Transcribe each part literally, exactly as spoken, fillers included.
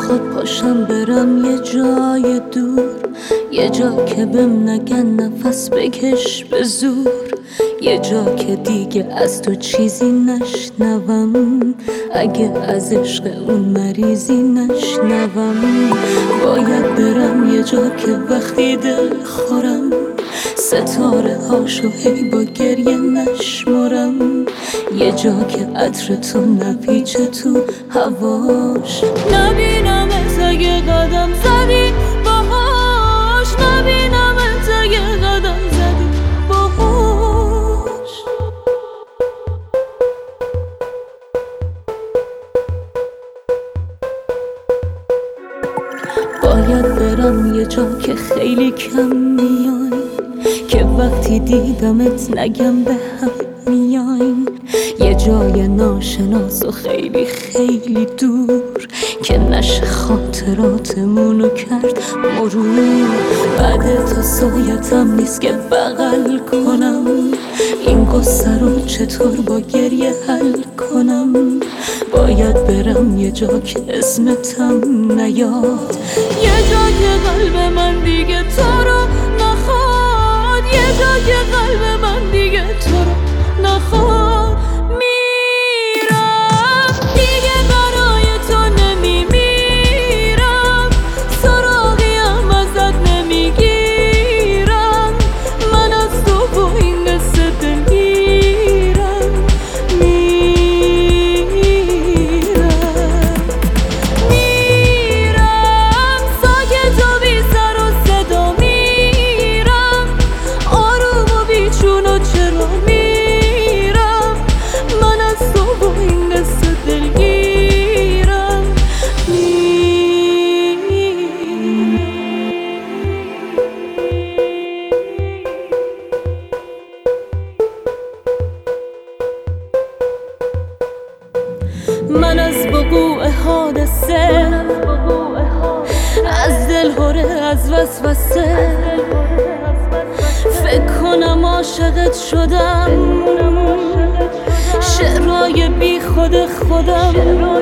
میخواد پاشم برم یه جای دور، یه جا که بهم نگن نفس بکش به زور، یه جا که دیگه از تو چیزی نشنوم، اگه از عشق اون مریضی نشنوم. باید برم یه جا که وقتی دل خورم ستاره هاشو هی با گریه نشمرم، یه جا که عطر تو نپیچه تو هواش، نبینمت اگه قدم زدی باهاش، نبینمت اگه قدم زدی باهاش. باید برم یه جا که خیلی کم میای، که وقتی دیدمت نگم به هم میایم، یه جای ناشناس و خیلی خیلی دور که نشه خاطراتمونو کرد مرور. بعد تا سایتم نیست که بغل کنم، این قصه رو چطور با گریه حل کنم. باید برم یه جا که اسمتم نیاد، یه جا که قلب من دیگه تو رو نخواد، یه جا که قلب من دیگه تو رو نخواد. میرم دیگه برای تو نمیمیرم، سراغیم ازت نمیگیرم، من از تو با این قصه دلگیرم. میرم میرم ساکت و بی سر و صدا میرم، آروم و بیچون و چرا میرم، من از تو با این قصه دلگیرم. من از وقوع حادثه، از دلهوره، از وسوسه، فکر کنم عاشقت شدم، شعرهای بی خود خودم،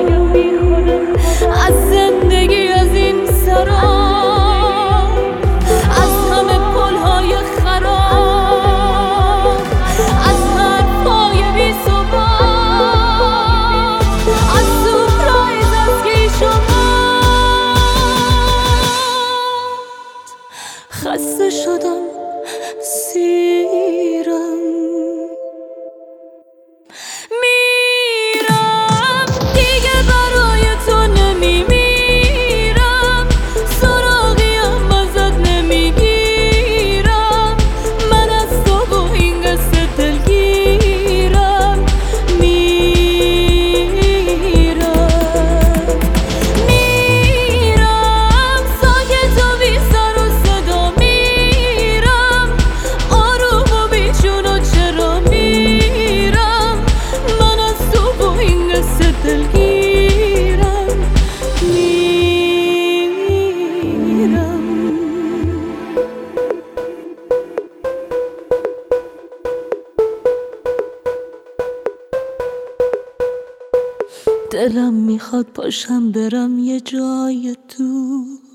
از زندگی از این سرا، از همه پلهای خراب، از حرفهای بی ثبات، از سورپرایز از گیشمات. خسته شدم سیرم، میرم دیگه برای تو نمیمیرم، سراغیم ازت نمیگیرم، من از تو با این قصه دلگیرم. میرم میرم ساکت و بی سر و صدا میرم، آروم و بیچون و چرا میرم، من از تو با این قصه دلگیرم. میرم دلم میخواد پاشم برم یه جای دور،